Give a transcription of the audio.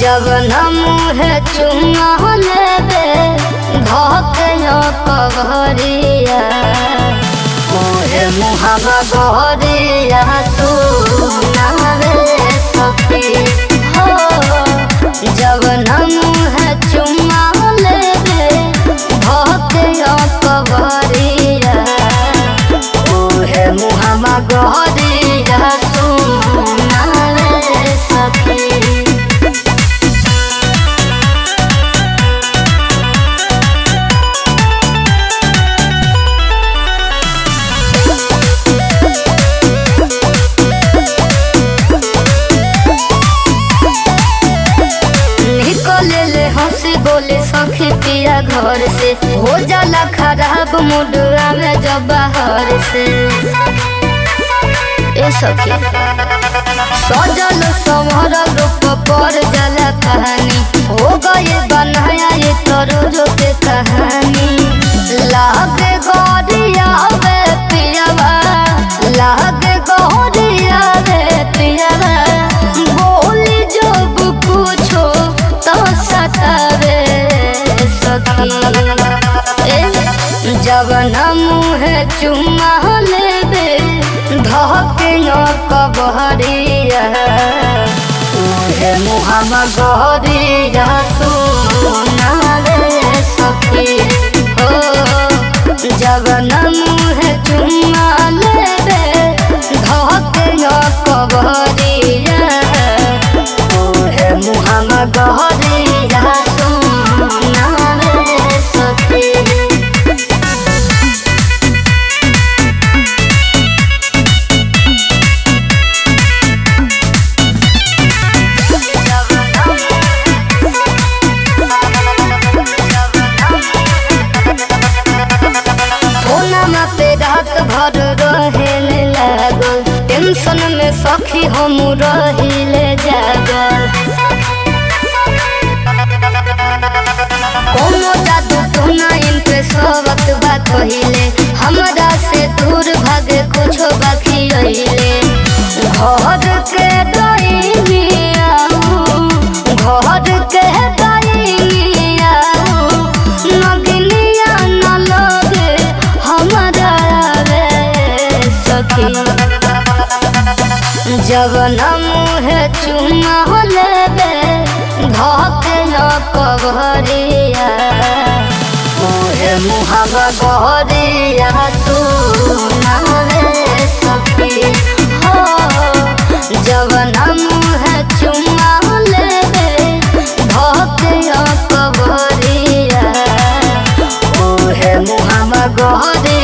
जब न मुहे चुमा लेबे धोके कवरिया मोहे मुहावा गहरिया सुनावे सखी हो। जब न मुहे चुमा लेबे धोके कवरिया मोहे मुहावा गहरिया सुनावे सखी। बोले सखी पिया घर से हो जाला खराब मुडुआ में जब बाहर से ए सखी सजल संवर रूप पर जाला कहानी हो गए बनाया ये तरोजो के कहानी। लागे गौरिया वे पियावा लागे गौरिया वे पियावा बोली जब पूछो तो सतावे जब न मुहे चुमा लेबे धोके कवरिया मुहे मुहावा गहरिया सुनावे सखी हो। जब न मुहे चुमा लेबे धोके कवरिया मुहे मुहावा गहरिया सुनावे सखी। भर रहेले लागल टेंशन में सखी हम रहिले जागल कोनो जादू टोना इनके सबक बा कहिले हमरा से दूर भागे कुछो बाकी रहिले। घर के दैनिया घर के दैनिया नगनिया न लगे हमरा जब न मुहे चुमा लेबे धोके कवरिया मोहे मुहावा गहरिया सुनावे सखी हो। जब न मुहे चुमा लेबे धोके कवरिया मोहे मुहावा गहरिया